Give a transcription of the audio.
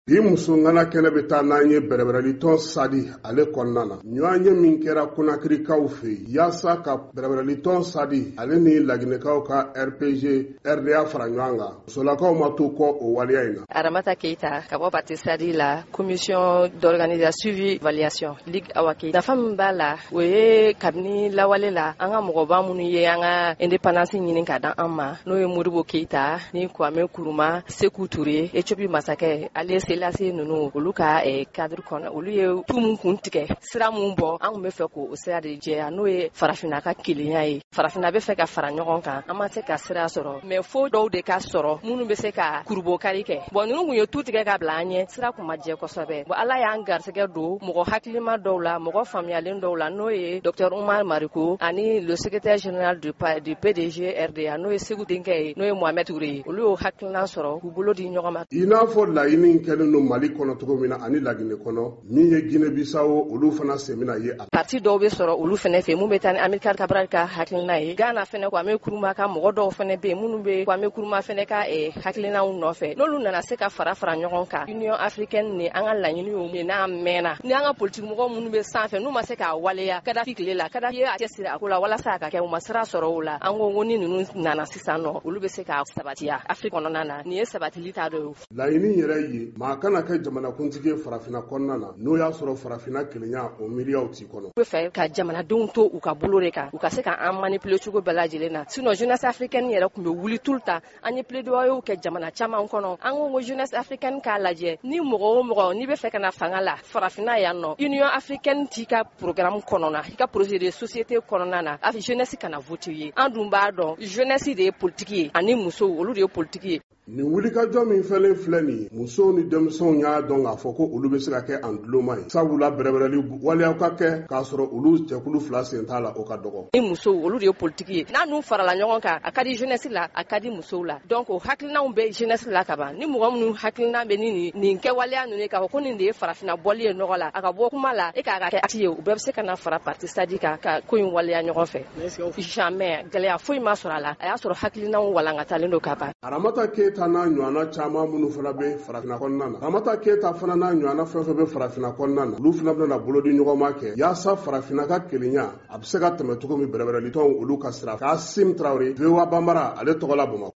bi muso ngana kɛnɛ bɛ taa n'an ye bɛrɛbɛrɛlitɔn sadi ale kɔnɔna na ɲɔgɔn ye min kɛra Konakirikaw fɛ yaasa ka bɛrɛbɛrɛlitɔn sadi ale ni Laginɛkaw ka RPG RDA fara ɲɔgɔn kan musolakaw ma to kɔ o waleya in na. Aramata Keita ka bɔ parti sadi la commission d'organisation suivi évaluation Ligue Awake nafa min b'a la o ye kabini lawale la an ka mɔgɔba minnu ye an ka indépendance ɲini ka dan an ma n'o ye Modibo Keita ni Kwame Nkrumah, Sékou Touré, Éthiopie masakɛ ale Selassie ninnu olu ka cadre kɔnɔ olu ye tout mun kun tigɛ sira mun bɔ an kun bɛ fɛ k'o sira de jɛya n'o ye farafina ka kelenya ye. Farafina bɛ fɛ ka fara ɲɔgɔn kan an ma se ka sira sɔrɔ mais fo dɔw de ka sɔrɔ minnu bɛ se ka kurubokari kɛ bon ninnu kun ye tout tigɛ ka bila an ɲɛ sira kun ma jɛ kosɛbɛ bon Ala y'an garisɛgɛ don mɔgɔ hakilima dɔw la mɔgɔ faamuyalen dɔw la n'o ye Dr Oumar Mariko ani le secrétaire général du PDG RDA n'o ye Sékou denkɛ ye n'o ye Mohamed Touré ye olu y'o hakilina sɔrɔ k'u bolo di ɲɔgɔn ma. I n'a fɔ laɲini kɛlen don Mali kɔnɔ cogo min na ani Laginɛ kɔnɔ min ye Guinée Bissau olu fana semina ye a parti dɔw bɛ sɔrɔ olu fana fɛ mun bɛ taa ni Amilcar Cabral ka hakilina ye Ghana fana Kwame Nkrumah ka mɔgɔ dɔw fana bɛ minnu bɛ Kwame Nkrumah fana ka hakilinaw nɔfɛ n'olu nana se ka fara ɲɔgɔn kan Union africaine ni an ka laɲiniw ye n'a mɛnna ni an ka politique mɔgɔ minnu bɛ sanfɛ n'u ma se k'a waleya Kadafi tile la Kadafi ye a cɛsiri a ko la walasa a ka kɛ u ma sira sɔrɔ o la an ko ni ninnu nana sisan nɔ olu bɛ se ka sabatiya Afrique kɔnɔna na nin ye sabatili ta dɔ ye. Laɲini yɛrɛ ye maa kana kɛ jamanakuntigi farafina kɔnɔna na n'o y'a sɔrɔ farafina kelenya o miiriyaw t'i kɔnɔ. U bɛ fɛ ka jamanadenw to u ka bolo de kan u ka se ka an manipuler cogo bɛɛ lajɛlen na sinon jeunesse africaine yɛrɛ tun bɛ wuli tout le temps an ye plaidoyer kɛ jamana caman kɔnɔ an ko jeunesse africaine k'a lajɛ ni mɔgɔ o mɔgɔ n'i bɛ fɛ ka na fanga la farafina yan nɔ Union africaine t'i ka programme kɔnɔna i ka projet de société kɔnɔna na a jeunesse kana voter ye an dun b'a dɔn jeunesse de ye politique ye ani musow olu de ye politique ye. Nin wulikajɔ min fɛlen filɛ nin ye musow ni denmisɛnw y'a dɔn k'a fɔ ko olu bɛ se ka kɛ an duloma ye sabula bɛrɛbɛrɛli waleyaw ka kɛ k'a sɔrɔ olu jɛkulu fila sen t'a la o ka dɔgɔ. Ni musow olu de ye politique ye n'a n'u farala ɲɔgɔn kan a ka di jeunesse la a ka di musow la donc o hakilinaw bɛ jeunesse la ka ban ni mɔgɔ minnu hakilina bɛ ni nin kɛwaleya ninnu ye k'a fɔ ko nin de ye farafina bɔli ye nɔgɔ la a ka bɔ kuma la e k'a ka kɛ acte ye u bɛɛ bɛ se ka na fara parti sadi kan ka ko in waleya ɲɔgɔn fɛ jamais gɛlɛya foyi ma sɔrɔ a la a y'a sɔrɔ hakilinaw walankatalen don ka ban. Aramata Keita n'a ɲɔgɔnna caman minnu fana bɛ farafina kɔnɔna na Aramata Keita fana n'a ɲɔgɔnna fɛn fɛn bɛ farafina kɔnɔna na olu fana bɛna bolo di ɲɔgɔn ma kɛ yaasa farafina ka kelenya a bɛ se ka tɛmɛ cogo min bɛrɛbɛrɛlitɔnw olu ka sira Kasim Traoré VOA Bambara ale tɔgɔ la Bamakɔ.